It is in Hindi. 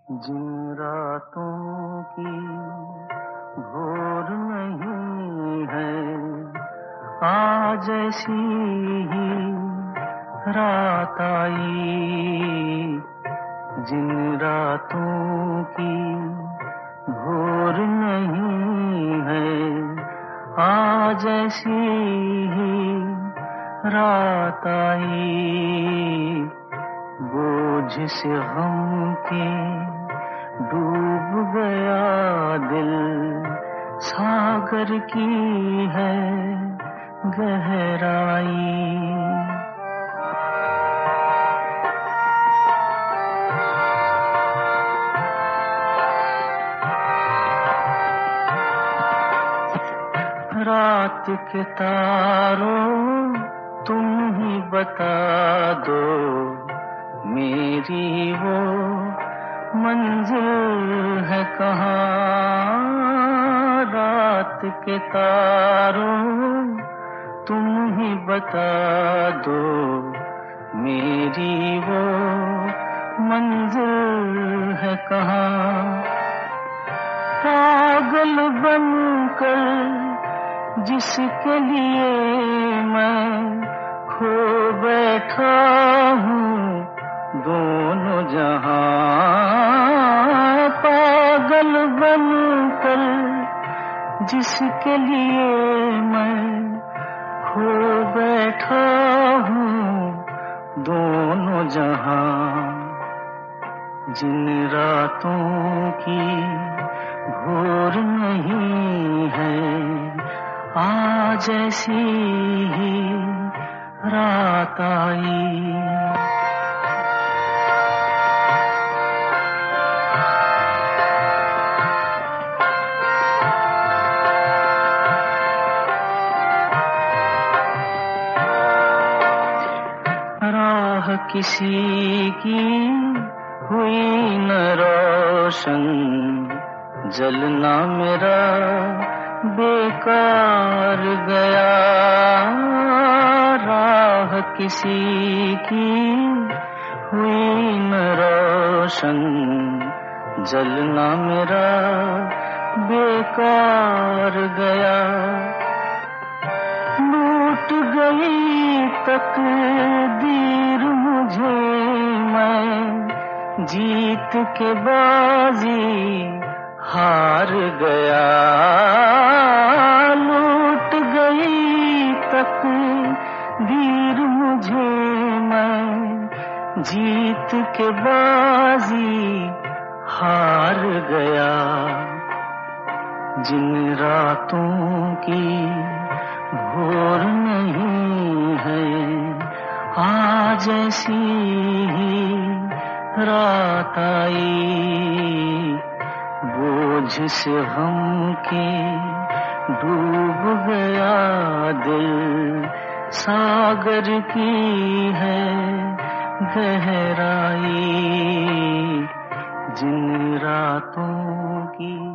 जिन रातों की भोर नहीं है, आज ऐसी ही रात आई। जिन रातों की भोर नहीं है, आज ऐसी ही रात आई। बोझ से गम के डूब गया दिल, सागर की है गहराई। रात के तारों तुम ही बता दो, मेरी वो मंजिल है कहाँ। रात के तारों तुम ही बता दो, मेरी वो मंजिल है कहाँ। पागल बनकर जिसके लिए मैं खो बैठा हूँ दोनों जहां। पागल बनकर जिसके लिए मैं खो बैठा हूँ दोनों जहां। जिन रातों की भोर नहीं है, आज ऐसी ही रात आई। राह किसी की हुई न रोशन, जलना मेरा बेकार गया। राह किसी की हुई न रोशन, जलना मेरा बेकार गया। लूट गई तकदीर मुझे, मैं जीत के बाजी हार गया। लूट गई तकदीर मुझे, मैं जीत के बाजी हार गया। जिन रातों की भोर नहीं है, आज ऐसी ही रात आई। बोझ से हम के डूब गया दिल, सागर की है गहराई। जिन रातों की